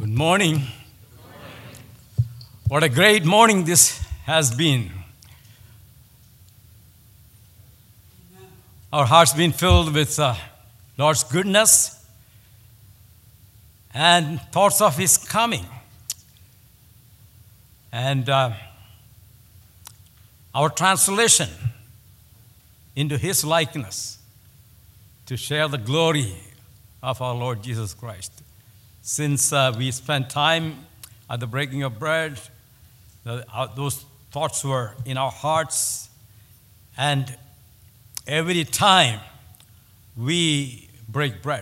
Good morning. What a great morning this has been. Our hearts been filled with Lord's goodness and thoughts of His coming. And our translation into His likeness to share the glory of our Lord Jesus Christ. Since we spent time at the breaking of bread, those thoughts were in our hearts, and every time we break bread,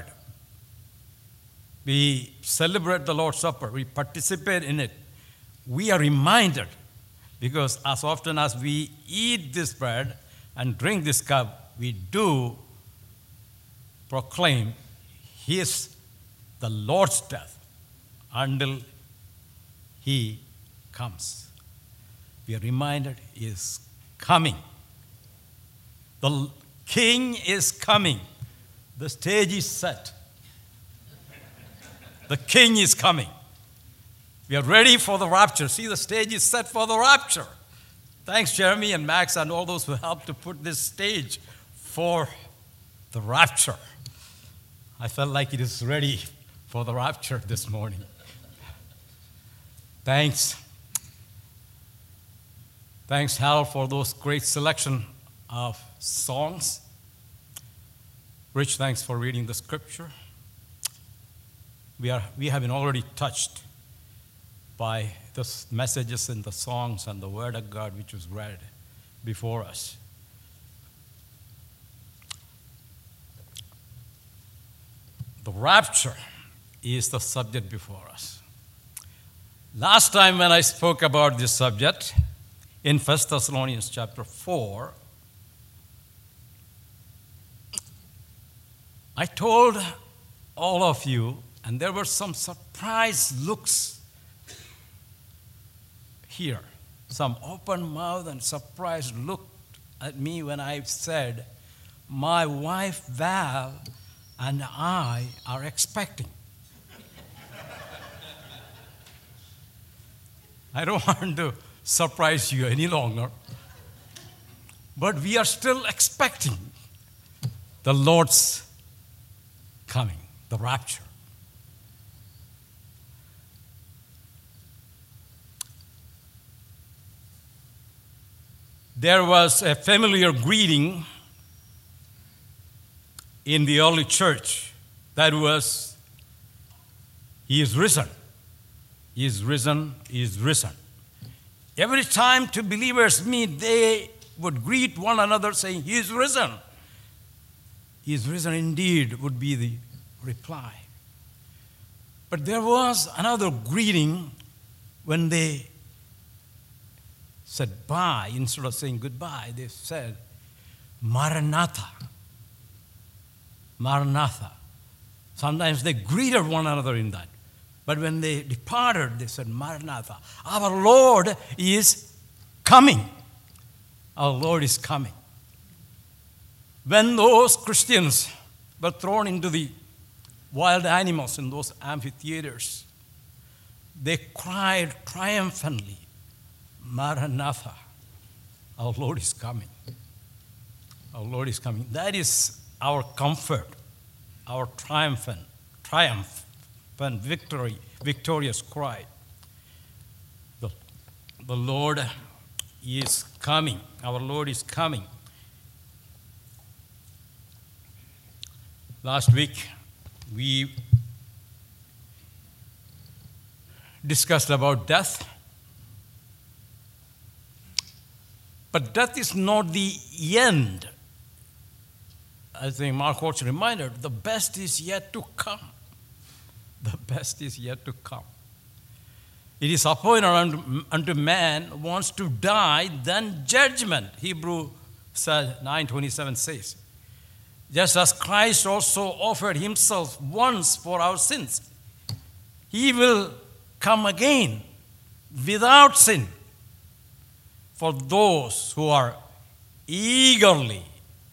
we celebrate the Lord's Supper, we participate in it, we are reminded, because as often as we eat this bread and drink this cup, we do proclaim the Lord's death until He comes. We are reminded He is coming. The King is coming. The stage is set. The King is coming. We are ready for the rapture. See, the stage is set for the rapture. Thanks, Jeremy and Max and all those who helped to put this stage for the rapture. I felt like it is ready for the rapture this morning. Thanks, Harold, for those great selection of songs. Rich, thanks for reading the scripture. We have been already touched by the messages and the songs and the word of God which was read before us. The rapture is the subject before us. Last time when I spoke about this subject in 1 Thessalonians chapter 4, I told all of you, and there were some surprised looks here. Some open mouth and surprised look at me when I said, my wife Val and I are expecting. I don't want to surprise you any longer, but we are still expecting the Lord's coming, the rapture. There was a familiar greeting in the early church that was, He is risen. He is risen, He is risen. Every time two believers meet, they would greet one another saying, He is risen. He is risen indeed, would be the reply. But there was another greeting when they said bye. Instead of saying goodbye, they said, Maranatha. Maranatha. Sometimes they greeted one another in that. But when they departed, they said, Maranatha. Our Lord is coming. Our Lord is coming. When those Christians were thrown into the wild animals in those amphitheaters, they cried triumphantly, Maranatha. Our Lord is coming. Our Lord is coming. That is our comfort, our triumph, victorious cry. The Lord is coming. Our Lord is coming. Last week, we discussed about death. But death is not the end. I think Mark Watts reminded, the best is yet to come. The best is yet to come. It is appointed unto man wants to die, then judgment. Hebrews 9:27 says. Just as Christ also offered Himself once for our sins, He will come again without sin for those who are eagerly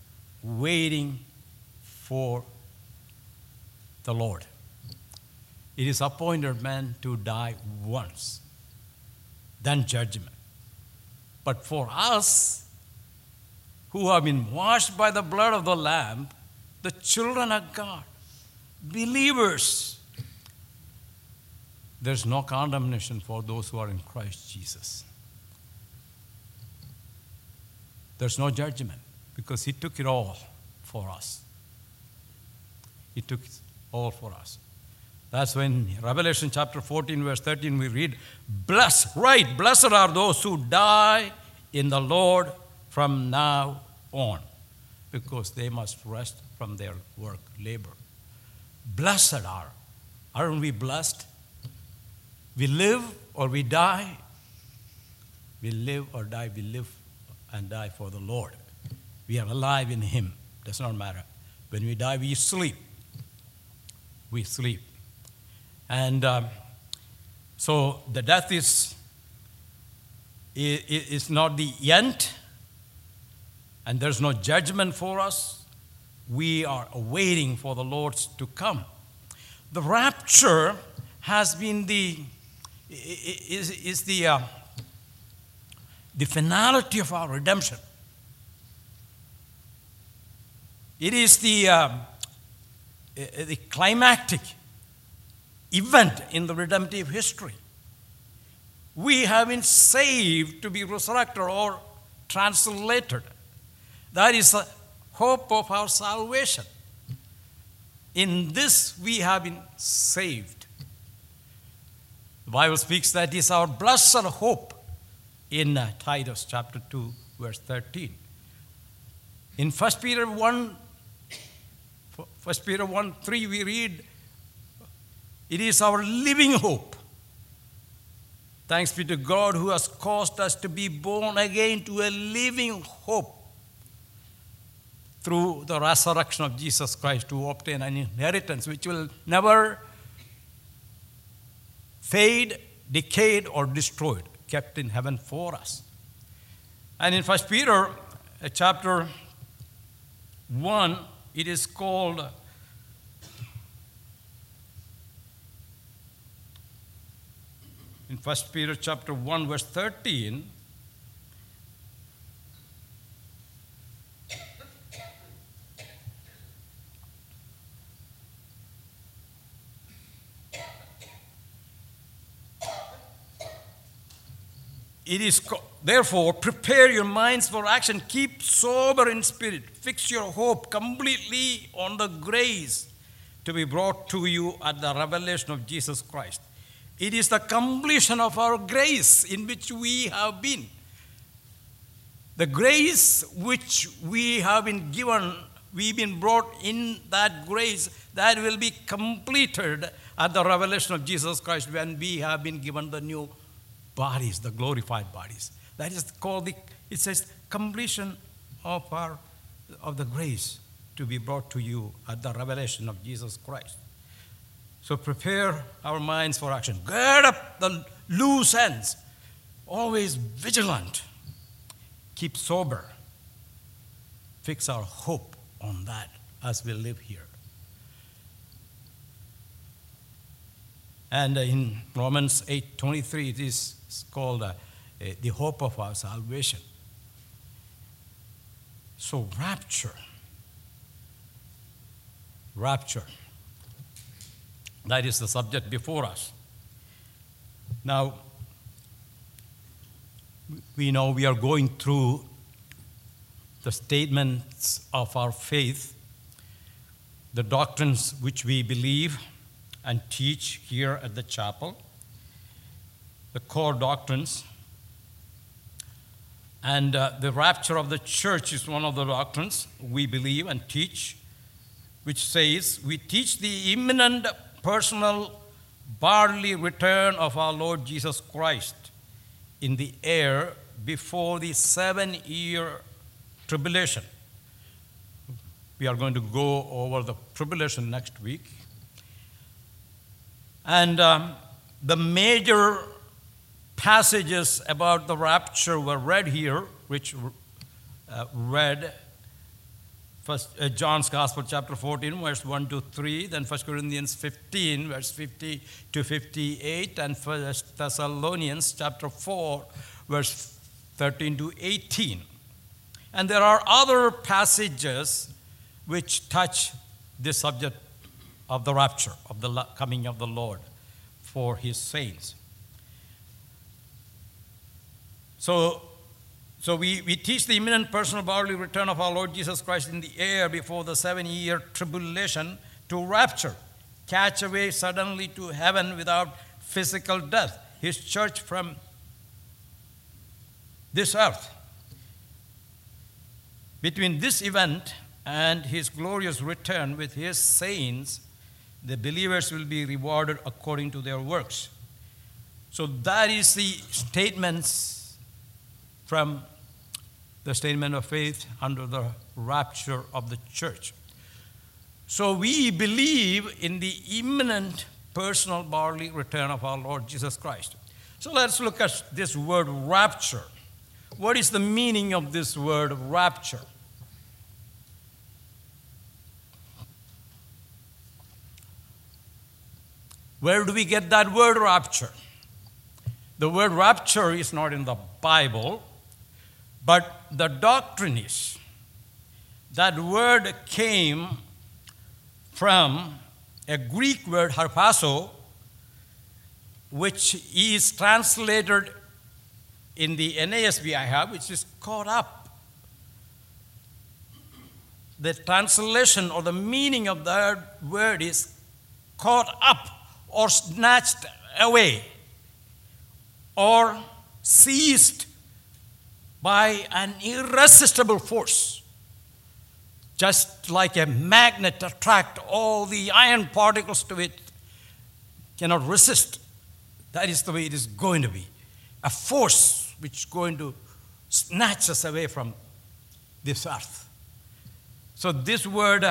waiting for the Lord. It is appointed man to die once, then judgment. But for us, who have been washed by the blood of the Lamb, the children of God, believers, there's no condemnation for those who are in Christ Jesus. There's no judgment because He took it all for us. He took it all for us. That's when Revelation chapter 14, verse 13, we read, blessed are those who die in the Lord from now on, because they must rest from their work, labor. Blessed aren't we blessed? We live or we die. We live or die. We live and die for the Lord. We are alive in Him. Does not matter. When we die, we sleep. We sleep. And so the death is not the end, and there's no judgment for us. We are waiting for the Lord's to come. The rapture has been the finality of our redemption. It is the climactic event in the redemptive history. We have been saved to be resurrected or translated. That is the hope of our salvation. In this we have been saved. The Bible speaks that is our blessed hope in Titus chapter 2, verse 13. In 1 Peter 1:3 we read, it is our living hope. Thanks be to God who has caused us to be born again to a living hope through the resurrection of Jesus Christ, to obtain an inheritance which will never fade, decayed, or destroyed, kept in heaven for us. And in 1 Peter chapter 1, it is called in 1 Peter chapter 1, verse 13, it is, therefore, prepare your minds for action. Keep sober in spirit. Fix your hope completely on the grace to be brought to you at the revelation of Jesus Christ. It is the completion of our grace in which we have been. The grace which we have been given, we've been brought in that grace, that will be completed at the revelation of Jesus Christ when we have been given the new bodies, the glorified bodies. That is called it says, completion of the grace to be brought to you at the revelation of Jesus Christ. So prepare our minds for action. Gird up the loose ends. Always vigilant. Keep sober. Fix our hope on that as we live here. And in Romans 8:23, it is called the hope of our salvation. So rapture. That is the subject before us. Now, we know we are going through the statements of our faith, the doctrines which we believe and teach here at the chapel, the core doctrines. And the rapture of the church is one of the doctrines we believe and teach, which says, we teach the imminent personal bodily return of our Lord Jesus Christ in the air before the 7-year tribulation. We are going to go over the tribulation next week. And the major passages about the rapture were read here, which read First John's Gospel, chapter 14, verse 1 to 3, then 1 Corinthians 15, verse 50 to 58, and 1 Thessalonians, chapter 4, verse 13 to 18. And there are other passages which touch this subject of the rapture, of the coming of the Lord for his saints. So we teach the imminent personal bodily return of our Lord Jesus Christ in the air before the 7-year tribulation to rapture, catch away suddenly to heaven without physical death, his church from this earth. Between this event and his glorious return with his saints, the believers will be rewarded according to their works. So that is the statements from the statement of faith under the rapture of the church. So we believe in the imminent personal bodily return of our Lord Jesus Christ. So let's look at this word rapture. What is the meaning of this word rapture? Where do we get that word rapture? The word rapture is not in the Bible, but the doctrine is. That word came from a Greek word, harpazo, which is translated in the NASB I have, which is caught up. The translation or the meaning of that word is caught up or snatched away or seized by an irresistible force. Just like a magnet attract all the iron particles to it, cannot resist. That is the way it is going to be. A force which is going to snatch us away from this earth. So this word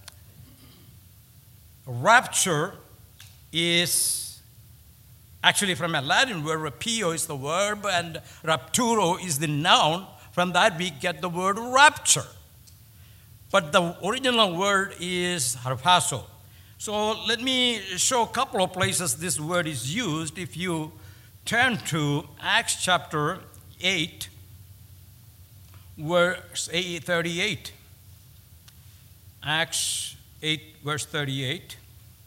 rapture is actually from a Latin word. Rapio is the verb and rapturo is the noun. From that we get the word rapture. But the original word is harpazo. So let me show a couple of places this word is used. If you turn to Acts chapter 8, verse 38. Acts 8, verse 38.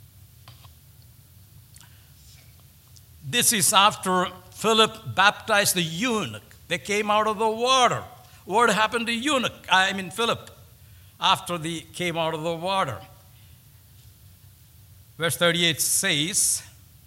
This is after Philip baptized the eunuch. They came out of the water. What happened to Philip, after they came out of the water? Verse 38 says,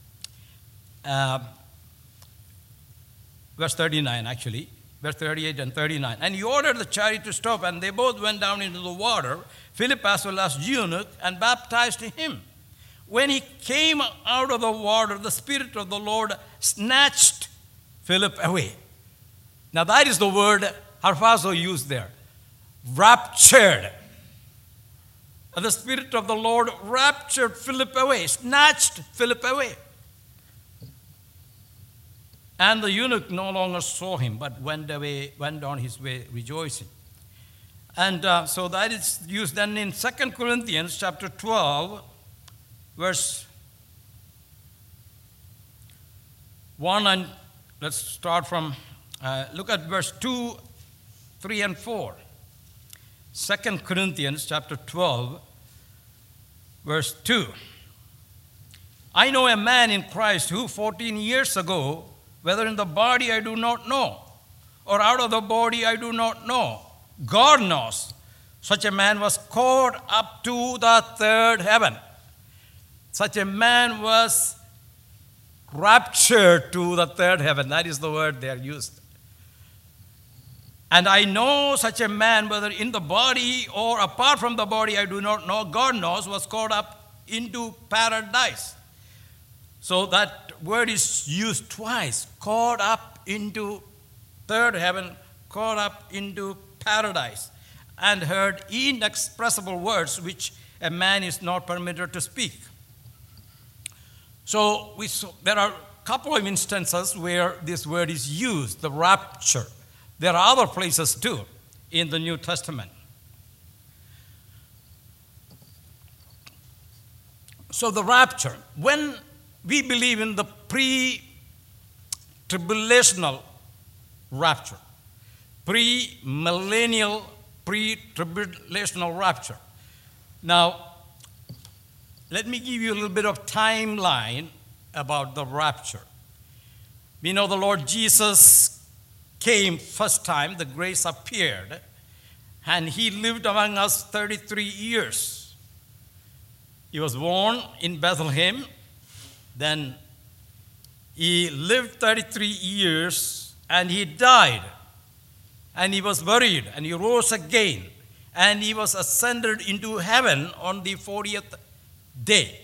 verse 39 actually, verse 38 and 39. And he ordered the chariot to stop, and they both went down into the water, Philip as well as eunuch, and baptized him. When he came out of the water, the Spirit of the Lord snatched Philip away. Now that is the word harpazo used there. Raptured. The Spirit of the Lord raptured Philip away, snatched Philip away. And the eunuch no longer saw him, but went on his way rejoicing. And so that is used then in 2 Corinthians chapter 12, verse 1, and let's start from, look at verse 2, 3, and 4. 2 Corinthians chapter 12, verse 2. I know a man in Christ who 14 years ago, whether in the body I do not know, or out of the body I do not know, God knows, such a man was caught up to the third heaven. Such a man was raptured to the third heaven. That is the word they are used. And I know such a man, whether in the body or apart from the body, I do not know, God knows, was caught up into paradise. So that word is used twice, caught up into third heaven, caught up into paradise, and heard inexpressible words which a man is not permitted to speak. So there are a couple of instances where this word is used, the rapture. There are other places too in the New Testament. So the rapture, when we believe in the pre-tribulational rapture, pre-millennial, pre-tribulational rapture. Now, let me give you a little bit of timeline about the rapture. We know the Lord Jesus came first time, the grace appeared, and he lived among us 33 years. He was born in Bethlehem, then he lived 33 years, and he died, and he was buried, and he rose again, and he was ascended into heaven on the 40th day.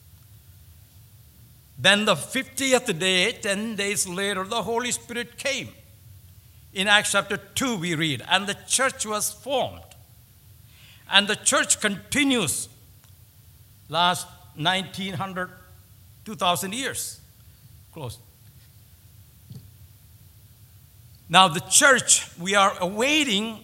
Then the 50th day, 10 days later, the Holy Spirit came. In Acts chapter 2 we read, and the church was formed. And the church continues last 1900, 2000 years. Close. Now the church, we are awaiting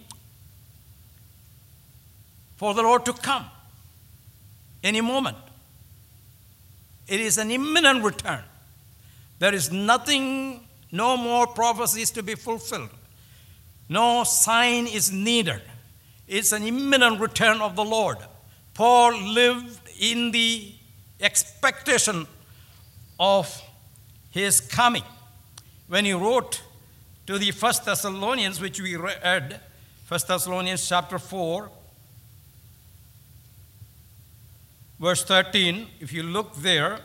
for the Lord to come any moment. It is an imminent return. There is nothing, no more prophecies to be fulfilled. No sign is needed. It's an imminent return of the Lord. Paul lived in the expectation of his coming. When he wrote to the 1 Thessalonians, which we read, 1 Thessalonians chapter 4, verse 13, if you look there,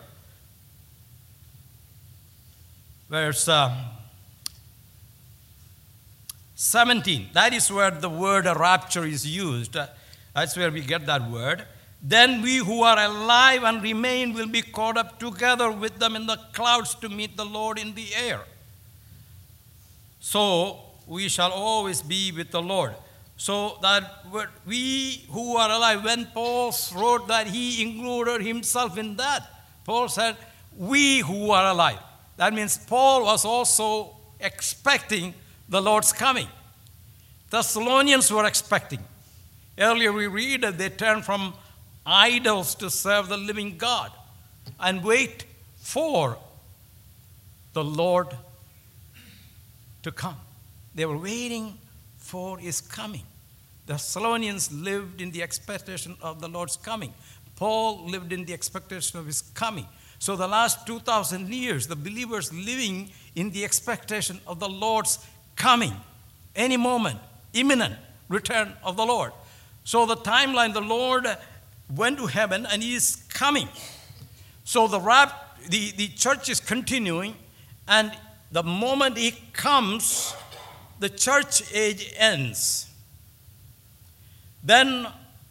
verse 17, that is where the word rapture is used. That's where we get that word. Then we who are alive and remain will be caught up together with them in the clouds to meet the Lord in the air. So we shall always be with the Lord. So that we who are alive, when Paul wrote that, he included himself in that. Paul said, we who are alive. That means Paul was also expecting the Lord's coming. Thessalonians were expecting. Earlier we read that they turned from idols to serve the living God and wait for the Lord to come. They were waiting for his coming. The Thessalonians lived in the expectation of the Lord's coming. Paul lived in the expectation of his coming. So the last 2,000 years, the believers living in the expectation of the Lord's coming. Any moment, imminent return of the Lord. So the timeline, the Lord went to heaven and he is coming. So the church is continuing, and the moment he comes, the church age ends. Then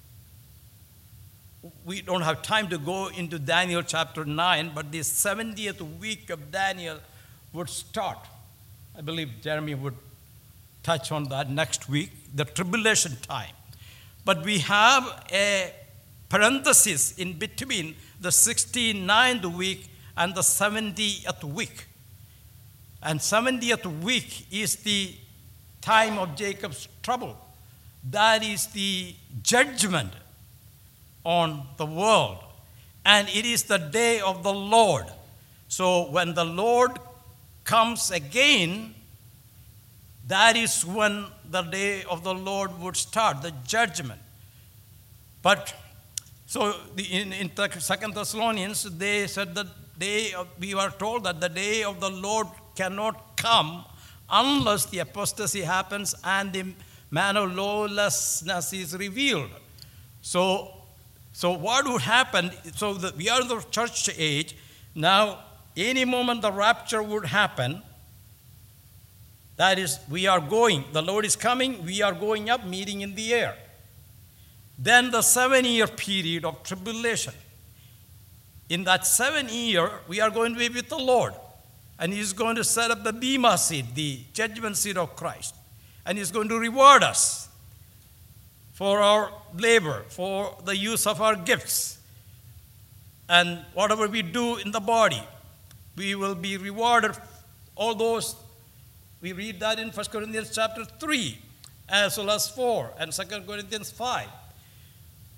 we don't have time to go into Daniel chapter 9, but the 70th week of Daniel would start. I believe Jeremy would touch on that next week, the tribulation time. But we have a parenthesis in between the 69th week and the 70th week. And 70th week is the time of Jacob's trouble. That is the judgment on the world. And it is the day of the Lord. So when the Lord comes again, that is when the day of the Lord would start, the judgment. But so in 2 Thessalonians, they said that we were told that the day of the Lord cannot come unless the apostasy happens and the man of lawlessness is revealed. So what would happen? So we are the church age. Now, any moment the rapture would happen, that is, we are going. The Lord is coming. We are going up, meeting in the air. Then the 7-year period of tribulation. In that 7 year, we are going to be with the Lord. And he's going to set up the Bema seat, the judgment seat of Christ. And he's going to reward us for our labor, for the use of our gifts. And whatever we do in the body, we will be rewarded. All those, we read that in 1 Corinthians chapter 3, as well as 4, and 2 Corinthians 5.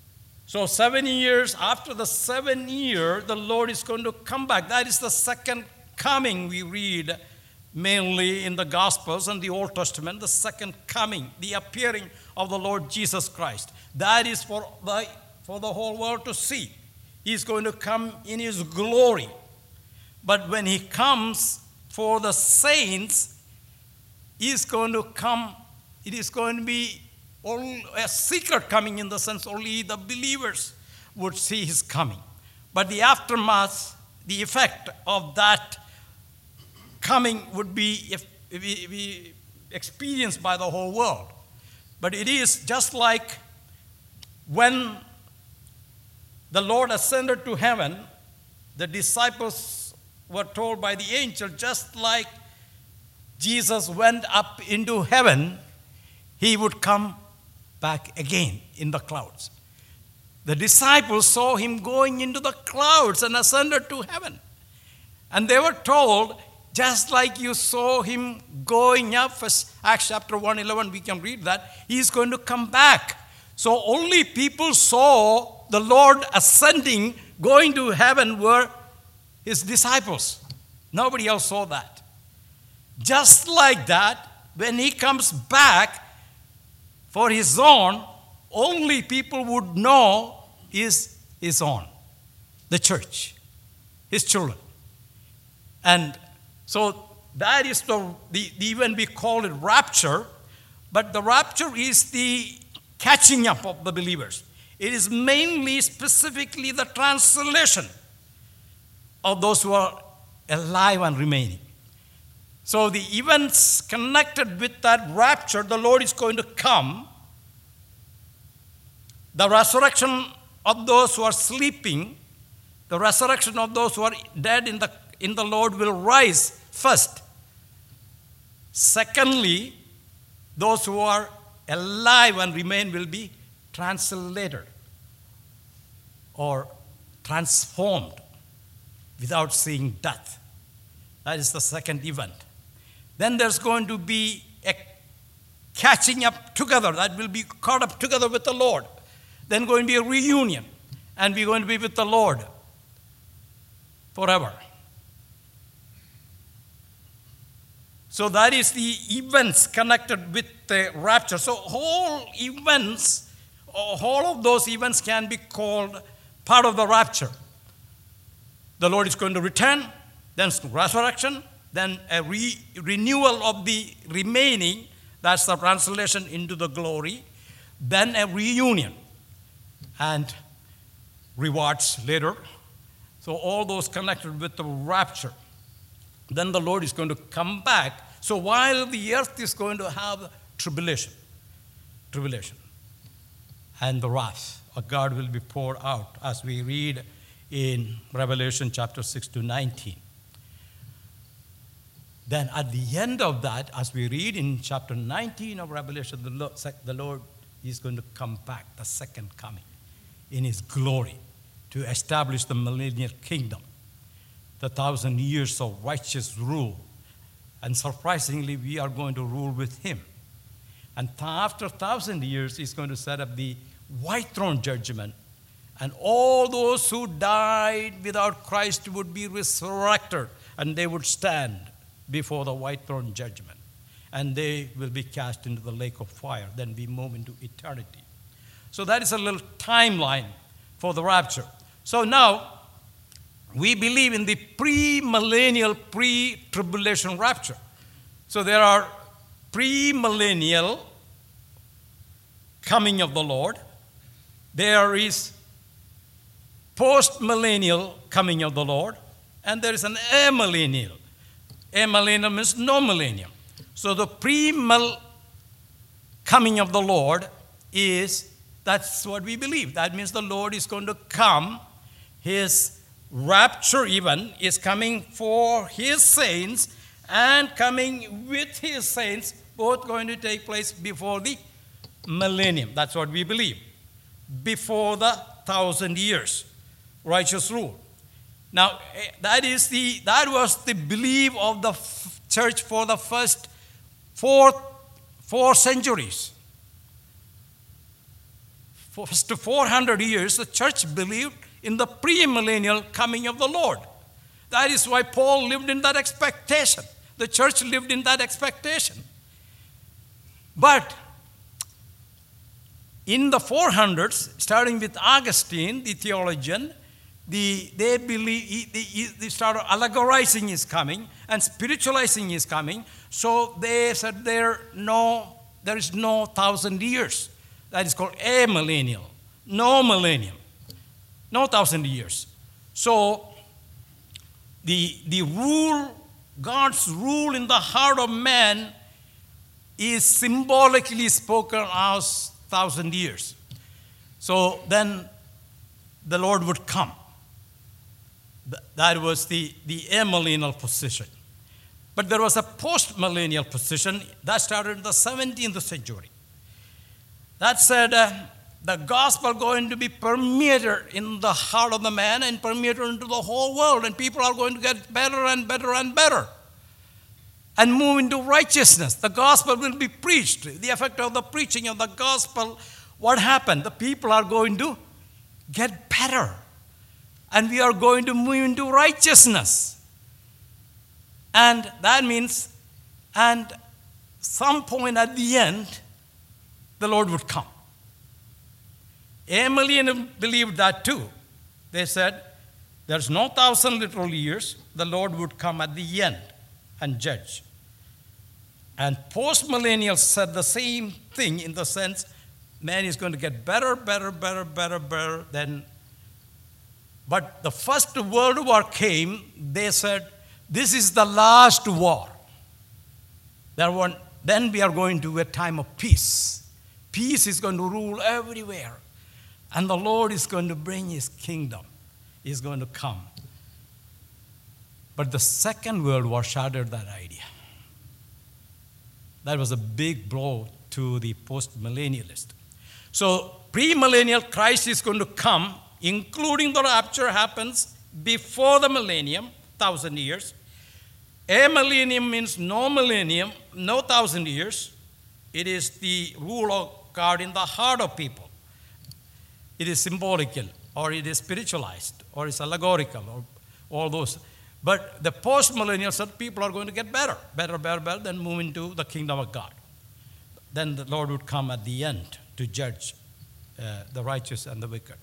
So 7 years, after the 7 year, the Lord is going to come back. That is the second coming we read mainly in the Gospels and the Old Testament, the second coming, the appearing of the Lord Jesus Christ. That is for the whole world to see. He's going to come in his glory. But when he comes for the saints, he's going to come, it is going to be a secret coming, in the sense only the believers would see his coming. But the aftermath, the effect of that coming would be experienced by the whole world. But it is just like when the Lord ascended to heaven, the disciples were told by the angel, just like Jesus went up into heaven, he would come back again in the clouds. The disciples saw him going into the clouds and ascended to heaven. And they were told, just like you saw him going up, first Acts chapter 1:11, we can read that, he's going to come back. So only people saw the Lord ascending, going to heaven, were his disciples. Nobody else saw that. Just like that, when he comes back for his own, only people would know is his own, the church, his children. And so that is the even we call it rapture, but the rapture is the catching up of the believers. It is mainly, specifically, the translation of those who are alive and remaining. So the events connected with that rapture, the Lord is going to come. The resurrection of those who are sleeping, the resurrection of those who are dead in the Lord will rise first. Secondly, those who are alive and remain will be translated or transformed without seeing death. That is the second event. Then there's going to be a catching up together, that will be caught up together with the Lord. Then going to be a reunion, and we're going to be with the Lord forever. So that is the events connected with the rapture. So all of those events can be called part of the rapture. The Lord is going to return, then resurrection, then a renewal of the remaining, that's the translation into the glory, then a reunion, and rewards later. So all those connected with the rapture. Then the Lord is going to come back. So while the earth is going to have tribulation, and the wrath of God will be poured out, as we read in Revelation chapter 6 to 19. Then at the end of that, as we read in chapter 19 of Revelation, the Lord is going to come back, the second coming, in his glory, to establish the millennial kingdom, the 1,000 years of righteous rule. And surprisingly, we are going to rule with him. And after 1,000 years, he's going to set up the white throne judgment. And all those who died without Christ would be resurrected, and they would stand before the white throne judgment. And they will be cast into the lake of fire. Then we move into eternity. So that is a little timeline for the rapture. So now, we believe in the pre-millennial, pre-tribulation rapture. So there are pre-millennial coming of the Lord. There is post-millennial coming of the Lord. And there is an amillennial. Amillennial means no millennium. So the pre-mill coming of the Lord that's what we believe. That means the Lord is going to come. His rapture even is coming for his saints and coming with his saints, both going to take place before the millennium. That's what we believe. Before the 1,000 years, righteous rule. Now, that was the belief of the church for the first four centuries. first 400 years, the church believed in the pre-millennial coming of the Lord. That is why Paul lived in that expectation. The church lived in that expectation. But in the 400s, starting with Augustine, the theologian, they started allegorizing his coming and spiritualizing his coming. So they said there is no 1,000 years. That is called amillennial. No millennium. No 1,000 years. So the rule, God's rule in the heart of man is symbolically spoken as 1,000 years. So then the Lord would come. That was the amillennial position. But there was a post-millennial position that started in the 17th century. That said, the gospel going to be permeated in the heart of the man and permeated into the whole world, and people are going to get better and better and better and move into righteousness. The gospel will be preached. The effect of the preaching of the gospel, what happened? The people are going to get better, and we are going to move into righteousness. And that means, and some point at the end, the Lord would come. Amillennium believed that too. They said, there's no 1,000 literal years. The Lord would come at the end and judge. And post-millennials said the same thing in the sense, man is going to get better. Then, but the First World War came, they said, this is the last war. Then we are going to a time of peace. Peace is going to rule everywhere. And the Lord is going to bring his kingdom. He's going to come. But the Second World War shattered that idea. That was a big blow to the post-millennialist. So, pre-millennial Christ is going to come, including the rapture happens before the millennium, 1,000 years. Amillennium means no millennium, no 1,000 years. It is the rule of God in the heart of people. It is symbolical, or it is spiritualized, or it's allegorical, or all those. But the post-millennial said people are going to get better, then move into the kingdom of God. Then the Lord would come at the end to judge the righteous and the wicked.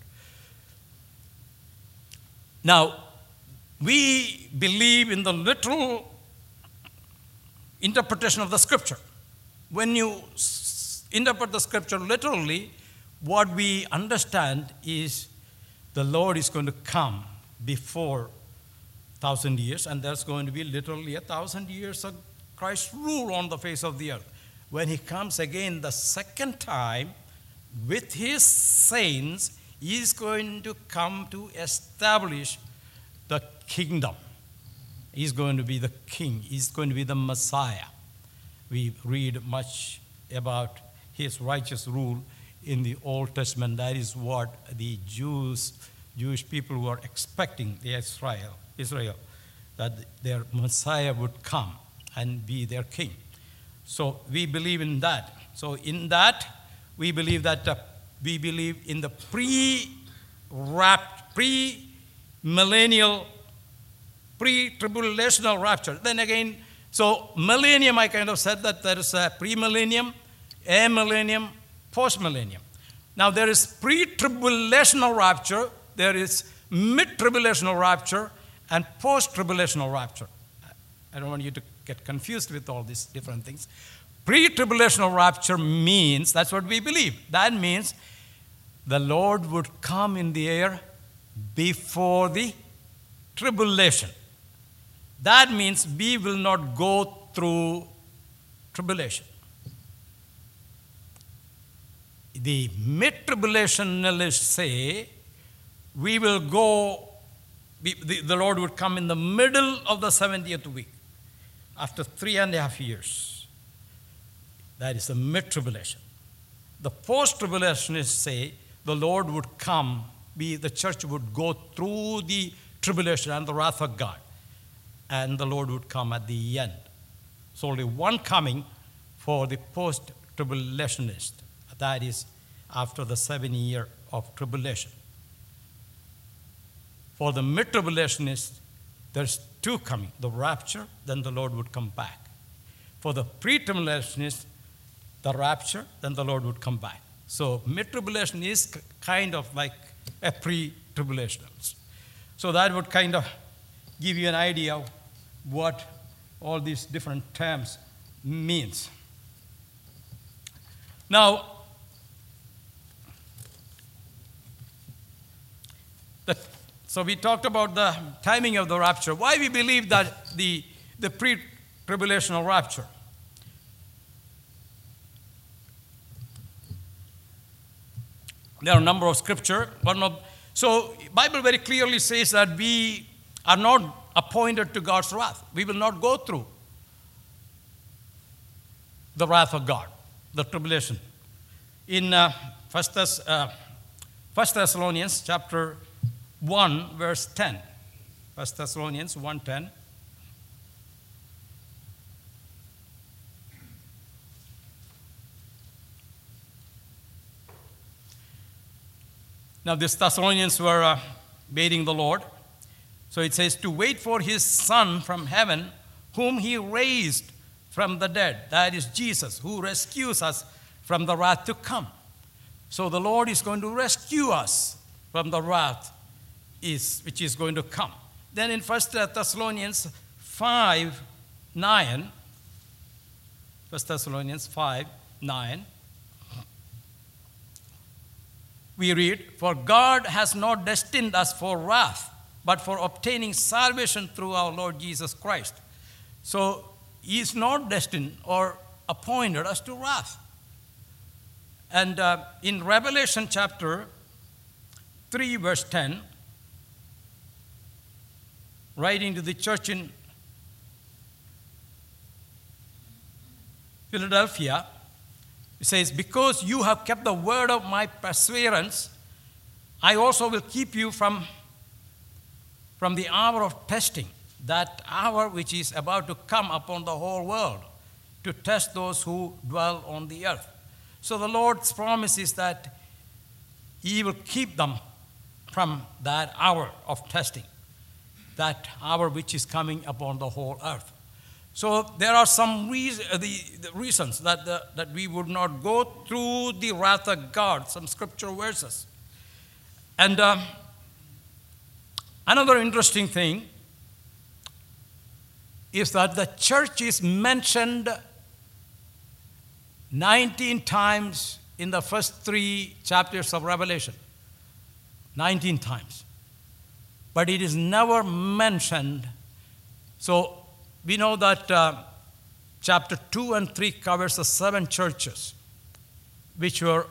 Now, we believe in the literal interpretation of the scripture. When you interpret the scripture literally, what we understand is the Lord is going to come before 1,000 years, and there's going to be literally 1,000 years of Christ's rule on the face of the earth. When he comes again the second time with his saints, he is going to come to establish the kingdom. He's going to be the king. He's going to be the Messiah. We read much about his righteous rule in the Old Testament. That is what the Jewish people were expecting, Israel, that their Messiah would come and be their king. So we believe in that. So in that, we believe in the pre-millennial, pre-tribulational rapture. Then again, so millennium, I kind of said that there is a pre-millennium, amillennium, post-millennium. Now there is pre-tribulational rapture, there is mid-tribulational rapture, and post-tribulational rapture. I don't want you to get confused with all these different things. Pre-tribulational rapture means, that's what we believe. That means the Lord would come in the air before the tribulation. That means we will not go through tribulation. The mid-tribulationists say we will go, the Lord would come in the middle of the 70th week, after 3.5 years. That is the mid-tribulation. The post-tribulationists say the Lord would come, the church would go through the tribulation and the wrath of God, and the Lord would come at the end. So only one coming for the post-tribulationist. That is after the 7 year of tribulation. For the mid-tribulationists, there's two coming, the rapture, then the Lord would come back. For the pre-tribulationists, the rapture, then the Lord would come back. So mid-tribulation is kind of like a pre-tribulation. So that would kind of give you an idea of what all these different terms means. Now, so we talked about the timing of the rapture. Why we believe that the pre-tribulational rapture? There are a number of scripture. So Bible very clearly says that we are not appointed to God's wrath. We will not go through the wrath of God, the tribulation. In 1 Thessalonians chapter 1, verse 10. 1 Thessalonians 1:10. Now, these Thessalonians were waiting the Lord. So it says, to wait for his Son from heaven, whom he raised from the dead. That is Jesus, who rescues us from the wrath to come. So the Lord is going to rescue us from the wrath which is going to come. Then in 1 Thessalonians 5:9, 1 Thessalonians 5:9, we read, for God has not destined us for wrath, but for obtaining salvation through our Lord Jesus Christ. So he is not destined or appointed us to wrath. And in Revelation chapter 3, verse 10, writing to the church in Philadelphia, it says, because you have kept the word of my perseverance, I also will keep you from the hour of testing, that hour which is about to come upon the whole world, to test those who dwell on the earth. So the Lord's promise is that he will keep them from that hour of testing, that hour which is coming upon the whole earth. So there are some the reasons that we would not go through the wrath of God, some scripture verses. And another interesting thing is that the church is mentioned 19 times in the first 3 chapters of Revelation. 19 times. But it is never mentioned. So we know that chapter 2 and 3 covers the 7 churches, which were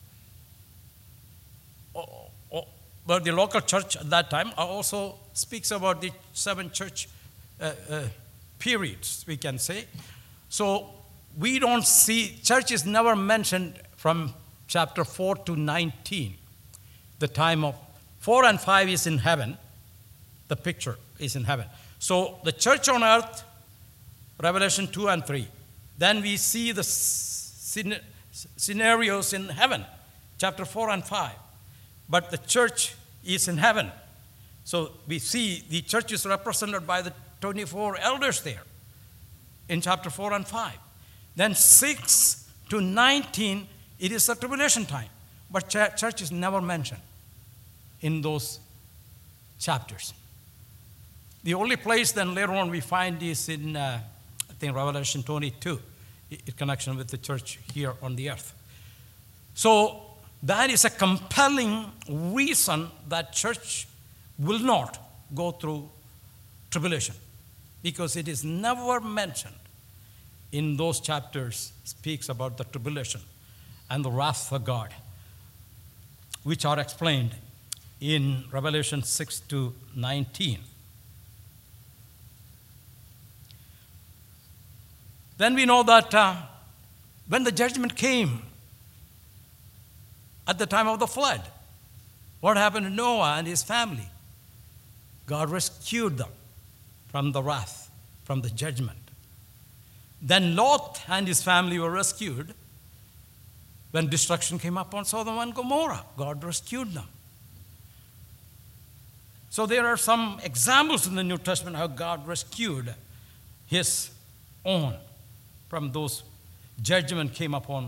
but the local church at that time also speaks about the 7 church periods, we can say. So we don't see, church is never mentioned from chapter 4 to 19. The time of 4 and 5 is in heaven. The picture is in heaven. So the church on earth, Revelation 2 and 3. Then we see the scenarios in heaven, chapter 4 and 5. But the church is in heaven. So we see the church is represented by the 24 elders there in chapter 4 and 5. Then 6 to 19, it is the tribulation time. But church is never mentioned in those chapters. The only place then later on we find is in, I think, Revelation 22, in connection with the church here on the earth. So that is a compelling reason that church will not go through tribulation, because it is never mentioned in those chapters, speaks about the tribulation and the wrath of God, which are explained in Revelation 6 to 19. Then we know that when the judgment came at the time of the flood, what happened to Noah and his family? God rescued them from the wrath, from the judgment. Then Lot and his family were rescued When destruction came upon Sodom and Gomorrah, God rescued them. So there are some examples in the New Testament how God rescued his own from those judgment came upon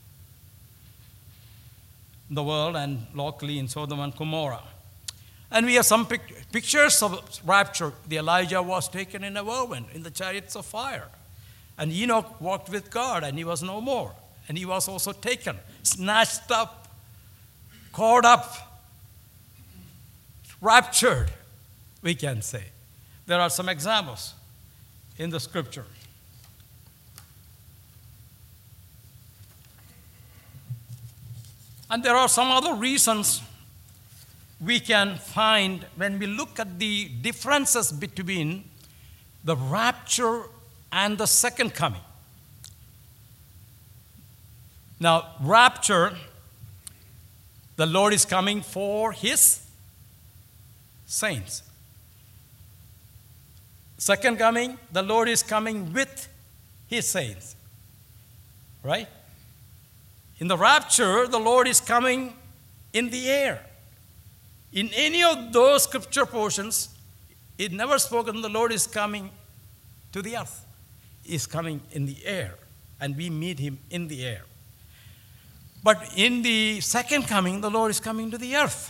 the world and locally in Sodom and Gomorrah. And we have some pictures of rapture. The Elijah was taken in a whirlwind in the chariots of fire. And Enoch walked with God and he was no more. And he was also taken, snatched up, caught up, raptured, we can say. There are some examples in the scripture. And there are some other reasons we can find when we look at the differences between the rapture and the second coming. Now, rapture, the Lord is coming for his saints. Second coming, the Lord is coming with his saints. Right? In the rapture, the Lord is coming in the air. In any of those scripture portions, it never spoken the Lord is coming to the earth. He is coming in the air, and we meet him in the air. But in the second coming, the Lord is coming to the earth.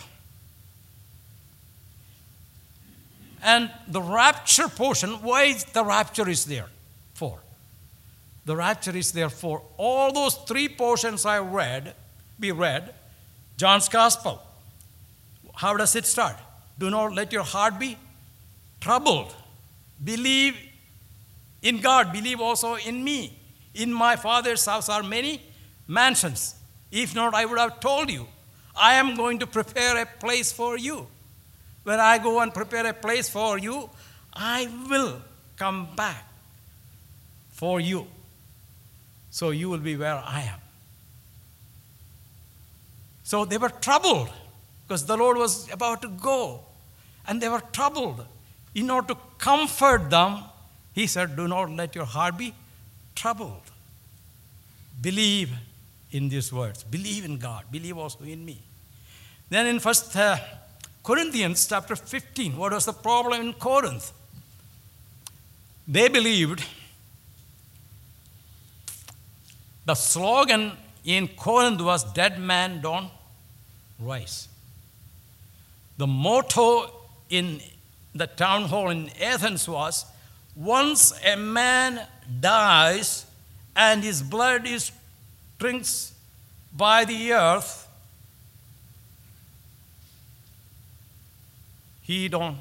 And the rapture portion, why the rapture is there for? The rapture is there for all those three portions we read, John's Gospel. How does it start? Do not let your heart be troubled. Believe in God. Believe also in me. In my Father's house are many mansions. If not, I would have told you. I am going to prepare a place for you. When I go and prepare a place for you, I will come back for you. So you will be where I am. So they were troubled because the Lord was about to go. And they were troubled. In order to comfort them, he said, do not let your heart be troubled. Believe in these words. Believe in God. Believe also in me. Then in 1 Corinthians chapter 15, what was the problem in Corinth? They believed. The slogan in Corinth was, dead man don't rise. The motto in the town hall in Athens was, once a man dies and his blood is drinks by the earth, he don't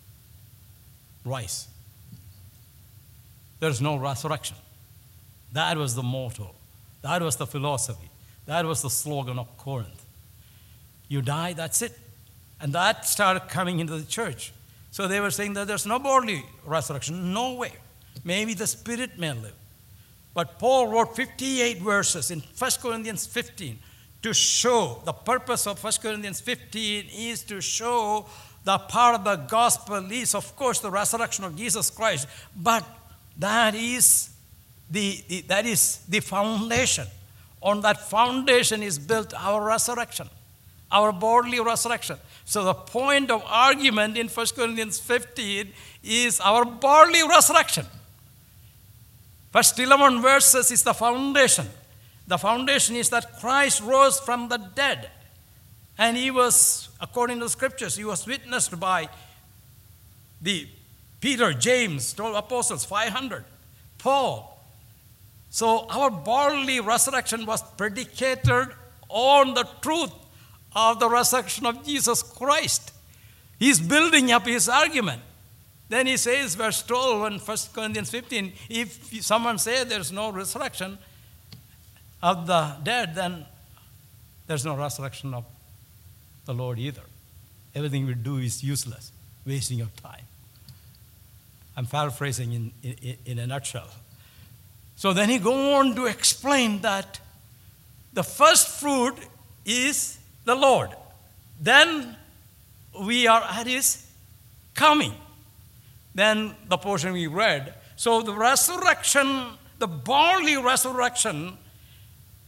rise. There's no resurrection. That was the motto. That was the philosophy. That was the slogan of Corinth. You die, that's it. And that started coming into the church. So they were saying that there's no bodily resurrection. No way. Maybe the spirit may live. But Paul wrote 58 verses in 1 Corinthians 15 to show, the purpose of 1 Corinthians 15 is to show the part of the gospel is, of course, the resurrection of Jesus Christ. But that is the foundation. On that foundation is built our resurrection, our bodily resurrection. So the point of argument in 1 Corinthians 15 is our bodily resurrection. First 11 verses is the foundation. The foundation is that Christ rose from the dead. And he was, according to the scriptures, he was witnessed by the Peter, James, 12 apostles, 500, Paul. So our bodily resurrection was predicated on the truth of the resurrection of Jesus Christ. He's building up his argument. Then he says, verse 12 in 1 Corinthians 15, if someone says there's no resurrection of the dead, then there's no resurrection of the Lord either. Everything we do is useless, wasting of time. I'm paraphrasing in a nutshell. So then he goes on to explain that the first fruit is the Lord. Then we are at his coming. Then the portion we read. So the resurrection, the bodily resurrection,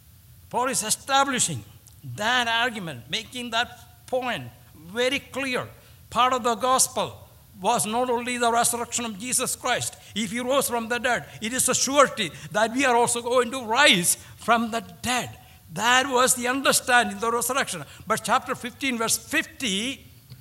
Paul is establishing that argument, making that point very clear. Part of the gospel was not only the resurrection of Jesus Christ. If he rose from the dead, it is a surety that we are also going to rise from the dead. That was the understanding, the resurrection. But chapter 15, verse 50,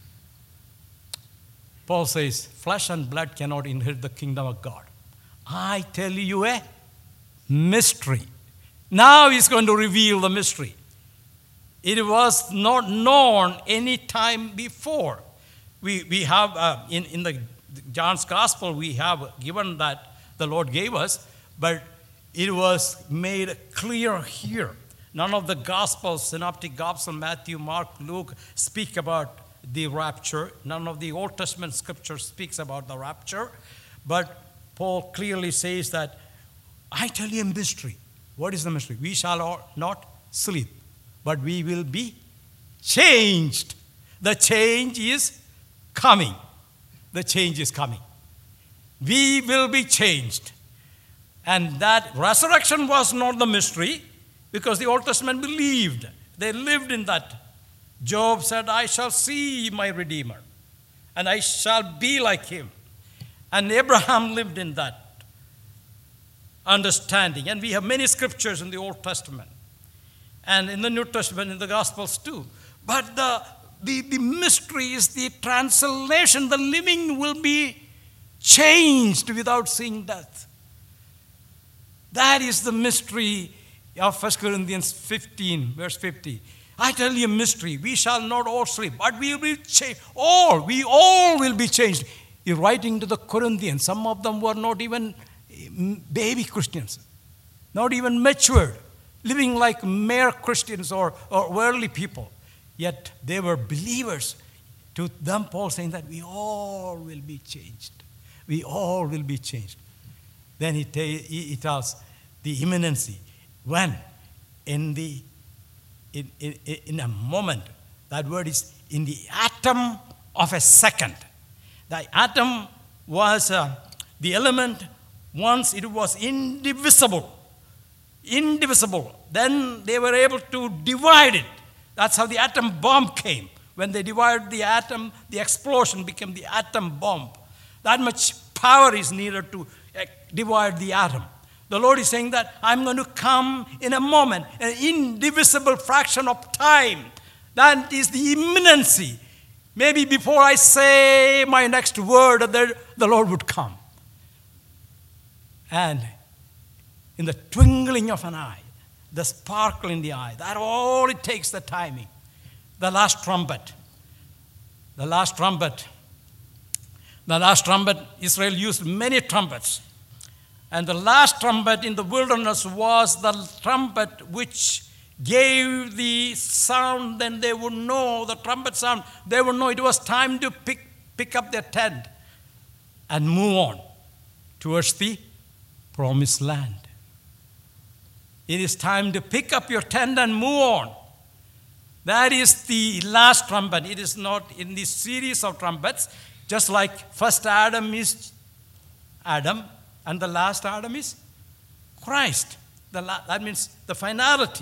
Paul says, flesh and blood cannot inherit the kingdom of God. I tell you a mystery. Now he's going to reveal the mystery. It was not known any time before. We have, in the John's Gospel, we have given that the Lord gave us, but it was made clear here. None of the Gospels, Synoptic Gospel, Matthew, Mark, Luke, speak about the rapture. None of the Old Testament scripture speaks about the rapture. But Paul clearly says that, I tell you a mystery. What is the mystery? We shall not sleep, but we will be changed. The change is coming. The change is coming. We will be changed. And that resurrection was not the mystery because the Old Testament believed. They lived in that. Job said, I shall see my Redeemer and I shall be like him. And Abraham lived in that understanding. And we have many scriptures in the Old Testament and in the New Testament, in the Gospels too. But the mystery is the translation. The living will be changed without seeing death. That is the mystery of 1 Corinthians 15, verse 50. I tell you a mystery. We shall not all sleep, but we will be changed. We all will be changed. He's writing to the Corinthians. Some of them were not even baby Christians, not even matured, living like mere Christians or worldly people. Yet they were believers. To them, Paul saying that we all will be changed. We all will be changed. Then he tells the imminency. When? In a moment. That word is in the atom of a second. The atom was the element once it was indivisible. Indivisible. Then they were able to divide it. That's how the atom bomb came. When they divided the atom, the explosion became the atom bomb. That much power is needed to divide the atom. The Lord is saying that I'm going to come in a moment, an indivisible fraction of time. That is the imminency. Maybe before I say my next word, the Lord would come. And in the twinkling of an eye, the sparkle in the eye, that all it takes, the timing. The last trumpet. The last trumpet. The last trumpet, Israel used many trumpets. And the last trumpet in the wilderness was the trumpet which gave the sound. Then they would know, the trumpet sound, they would know it was time to pick up their tent and move on towards the promised land. It is time to pick up your tent and move on. That is the last trumpet. It is not in this series of trumpets, just like first Adam is Adam and the last Adam is Christ. That means the finality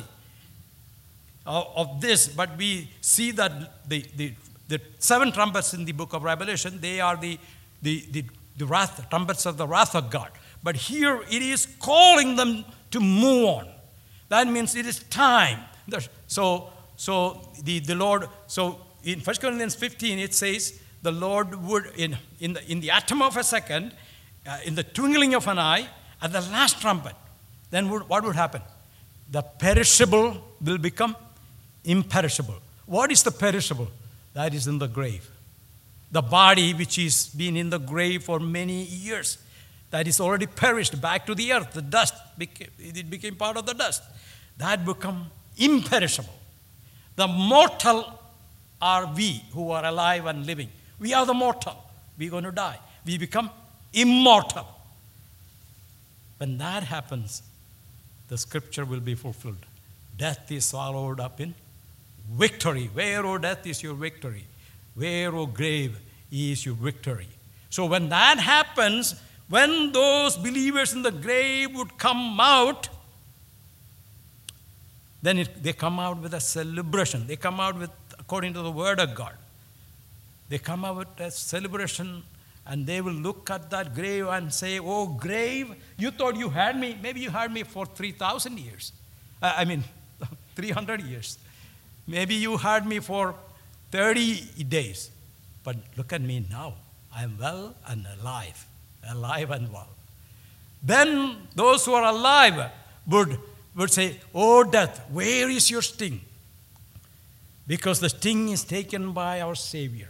of this. But we see that the 7 trumpets in the book of Revelation, they are the wrath, trumpets of the wrath of God. But here it is calling them to move on. That means it is time. So the Lord, so in 1 Corinthians 15 it says the Lord would, in the atom of a second, in the twinkling of an eye, at the last trumpet, then what would happen? The perishable will become imperishable. What is the perishable? That is in the grave. The body which is been in the grave for many years, that is already perished back to the earth. The dust, it became part of the dust. That become imperishable. The mortal are we who are alive and living. We are the mortal. We're going to die. We become immortal. When that happens, the scripture will be fulfilled. Death is swallowed up in victory. Where, O death, is your victory? Where, O grave, is your victory? So when that happens, when those believers in the grave would come out, then they come out with a celebration. They come out with, according to the word of God, they come out with a celebration, and they will look at that grave and say, "Oh, grave, you thought you had me. Maybe you had me for 3,000 years. 300 years. Maybe you had me for 30 days. But look at me now. I am well and alive and well." Then those who are alive would say, "Oh, death, where is your sting?" Because the sting is taken by our Savior.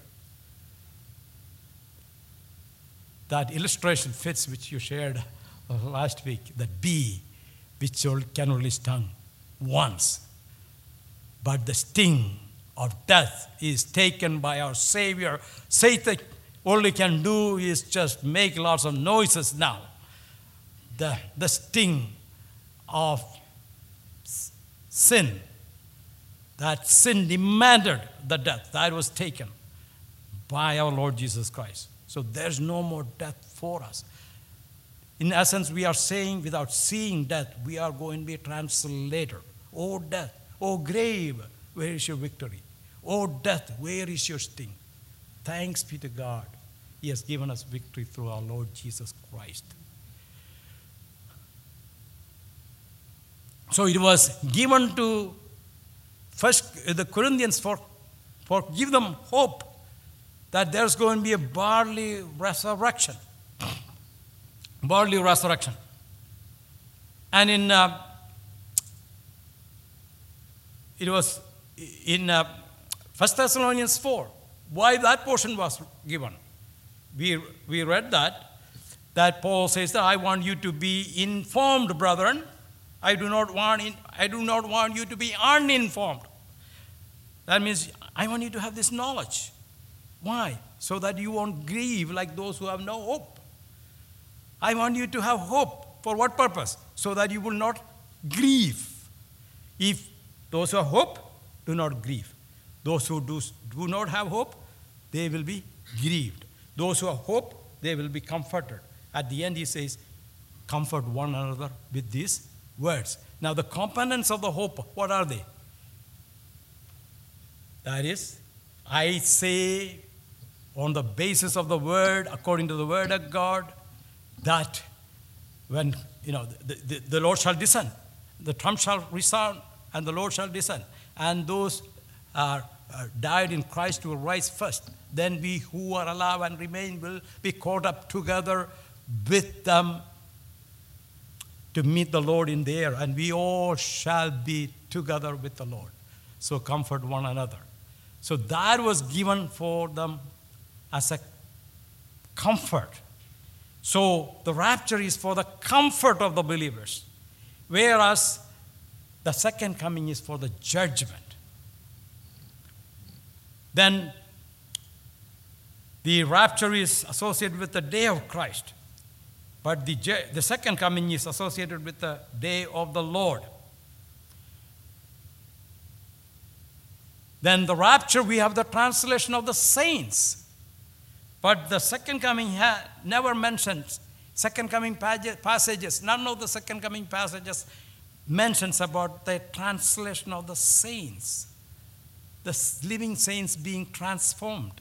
That illustration fits which you shared last week, that bee which can only sting once. But the sting of death is taken by our Savior. Satan only can do is just make lots of noises now. The sting of sin, that sin demanded the death, that was taken by our Lord Jesus Christ. So there's no more death for us. In essence, we are saying, without seeing death, we are going to be translated. "Oh, death, oh, grave, where is your victory? Oh, death, where is your sting?" Thanks be to God. He has given us victory through our Lord Jesus Christ. So it was given to the Corinthians for give them hope that there's going to be a bodily resurrection. Bodily resurrection. And it was in 1 Thessalonians 4, why that portion was given. We read that Paul says that, "I want you to be informed, brethren. I do not want you to be uninformed." That means I want you to have this knowledge. Why? So that you won't grieve like those who have no hope. I want you to have hope. For what purpose? So that you will not grieve. If those who have hope do not grieve. Those who do not have hope, they will be grieved. Those who have hope, they will be comforted. At the end, he says, "Comfort one another with these words." Now, the components of the hope, what are they? That is, I say, on the basis of the word, according to the word of God, that when the Lord shall descend, the trump shall resound, and the Lord shall descend, and those are died in Christ will rise first. Then we who are alive and remain will be caught up together with them to meet the Lord in the air, and we all shall be together with the Lord. So comfort one another. So that was given for them as a comfort. So the rapture is for the comfort of the believers, whereas the second coming is for the judgment. Then the rapture is associated with the day of Christ, but the second coming is associated with the day of the Lord. Then the rapture, we have the translation of the saints. But the second coming never mentions second coming passages. None of the second coming passages mentions about the translation of the saints, the living saints being transformed.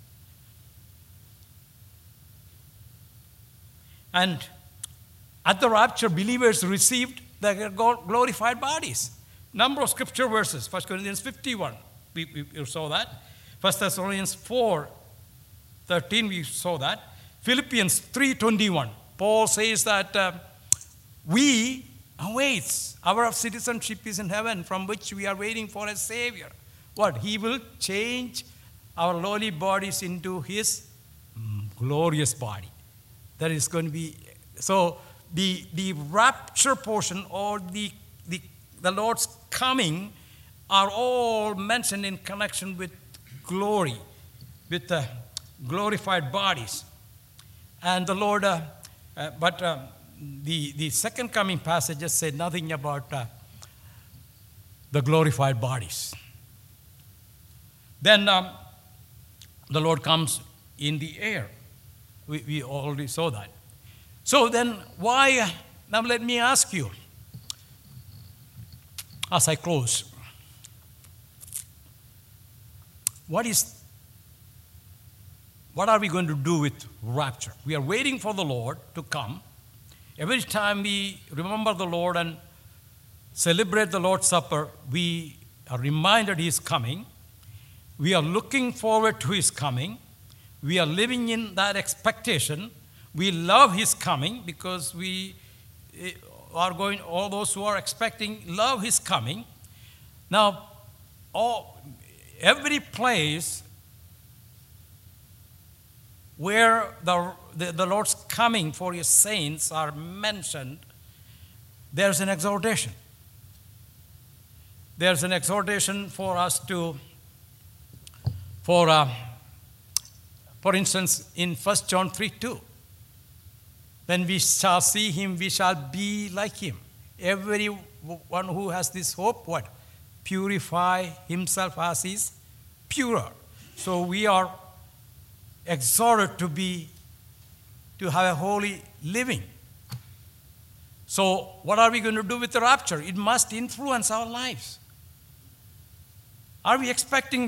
And at the rapture, believers received their glorified bodies. Number of scripture verses, 1 Corinthians 51, we saw that. 1 Thessalonians 4:13, we saw that. Philippians 3:21, Paul says that we await, our citizenship is in heaven, from which we are waiting for a Savior. What? He will change our lowly bodies into His glorious body. That is going to be, so the rapture portion or the Lord's coming are all mentioned in connection with glory, with the glorified bodies. And the Lord, the second coming passages say nothing about the glorified bodies. Then the Lord comes in the air. We already saw that. So then why, now let me ask you, as I close, what are we going to do with rapture? We are waiting for the Lord to come. Every time we remember the Lord and celebrate the Lord's Supper, we are reminded He is coming. We are looking forward to His coming. We are living in that expectation. We love His coming because we are going, all those who are expecting love His coming. Now, every place where the Lord's coming for His saints are mentioned, there's an exhortation. There's an exhortation for us to, for instance, in 1 John 3:2, when we shall see Him, we shall be like Him. Everyone who has this hope, what? Purify himself as He is purer. So we are exhorted to have a holy living. So what are we going to do with the rapture? It must influence our lives. Are we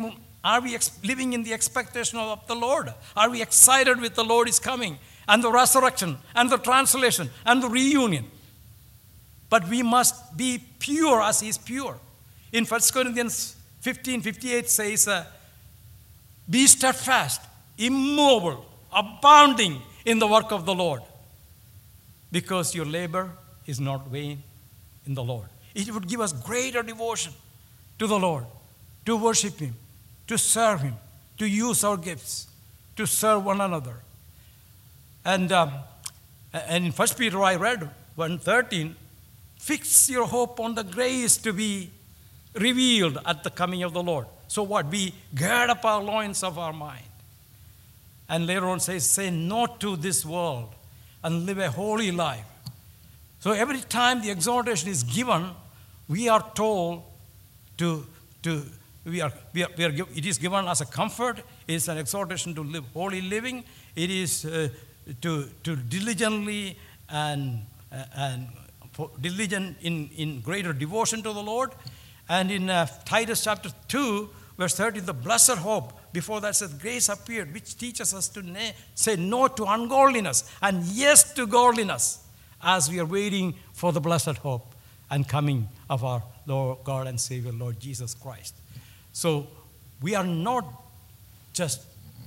living in the expectation of the Lord? Are we excited with the Lord is coming and the resurrection and the translation and the reunion? But we must be pure as He is pure. In 1 Corinthians 15:58 says, be steadfast, immovable, abounding in the work of the Lord, because your labor is not vain in the Lord. It would give us greater devotion to the Lord, to worship Him, to serve Him, to use our gifts, to serve one another. And in 1 Peter I read 1:13, fix your hope on the grace to be revealed at the coming of the Lord. So what? We gird up our loins of our mind. And later on says, say no to this world and live a holy life. So every time the exhortation is given, we are told it is given as a comfort. It is an exhortation to live holy living. It is to diligently and diligent in greater devotion to the Lord. And in Titus chapter 2, verse 30, the blessed hope. Before that says, grace appeared, which teaches us to say no to ungodliness and yes to godliness, as we are waiting for the blessed hope and coming of our Lord God and Savior, Lord Jesus Christ. So we are not just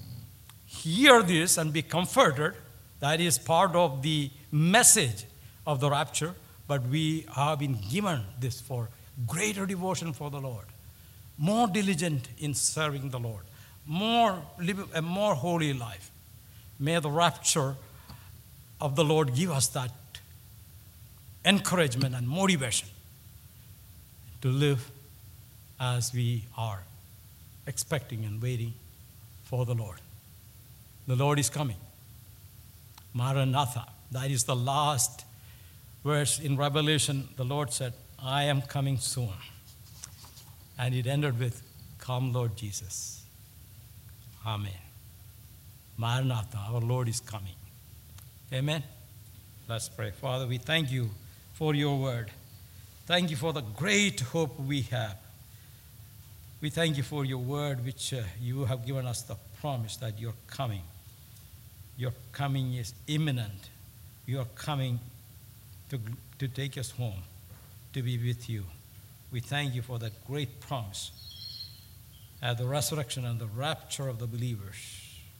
hear this and be comforted. That is part of the message of the rapture. But we have been given this for greater devotion for the Lord, more diligent in serving the Lord, live a more holy life. May the rapture of the Lord give us that encouragement and motivation to live as we are expecting and waiting for the Lord. The Lord is coming. Maranatha. That is the last verse in Revelation. The Lord said, I am coming soon. And it ended with, come Lord Jesus. Amen. Maranatha, our Lord is coming. Amen. Let's pray. Father, we thank you for your word. Thank you for the great hope we have. We thank you for your word, which you have given us the promise that you're coming. Your coming is imminent. You are coming to take us home, to be with you. We thank you for that great promise at the resurrection and the rapture of the believers.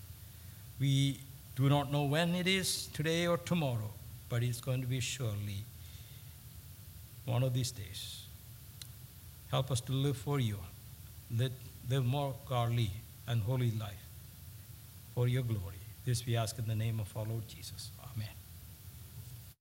We do not know when it is, today or tomorrow, but it's going to be surely one of these days. Help us to live for you, live more godly and holy life for your glory. This we ask in the name of our Lord Jesus. Amen.